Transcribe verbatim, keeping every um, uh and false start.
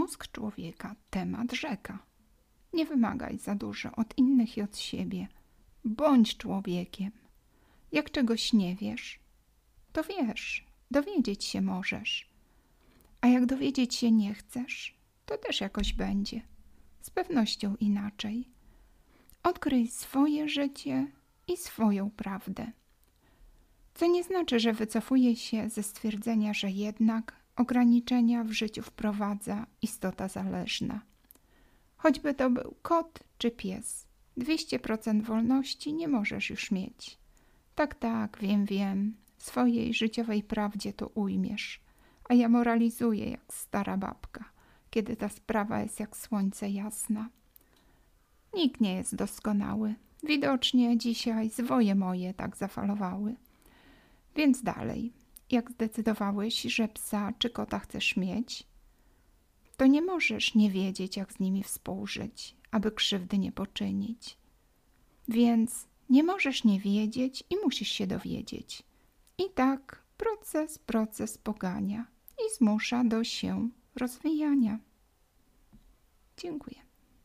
Mózg człowieka, temat rzeka. Nie wymagaj za dużo od innych i od siebie. Bądź człowiekiem. Jak czegoś nie wiesz, to wiesz, dowiedzieć się możesz. A jak dowiedzieć się nie chcesz, to też jakoś będzie. Z pewnością inaczej. Odkryj swoje życie i swoją prawdę. Co nie znaczy, że wycofuję się ze stwierdzenia, że jednak ograniczenia w życiu wprowadza istota zależna. Choćby to był kot czy pies, dwieście procent wolności nie możesz już mieć. Tak, tak, wiem, wiem, swojej życiowej prawdzie to ujmiesz, a ja moralizuję jak stara babka, kiedy ta sprawa jest jak słońce jasna. Nikt nie jest doskonały. Widocznie dzisiaj zwoje moje tak zafalowały. Więc dalej, jak zdecydowałeś, że psa czy kota chcesz mieć, to nie możesz nie wiedzieć, jak z nimi współżyć, aby krzywdy nie poczynić. Więc nie możesz nie wiedzieć i musisz się dowiedzieć. I tak proces, proces pogania i zmusza do się rozwijania. Dziękuję.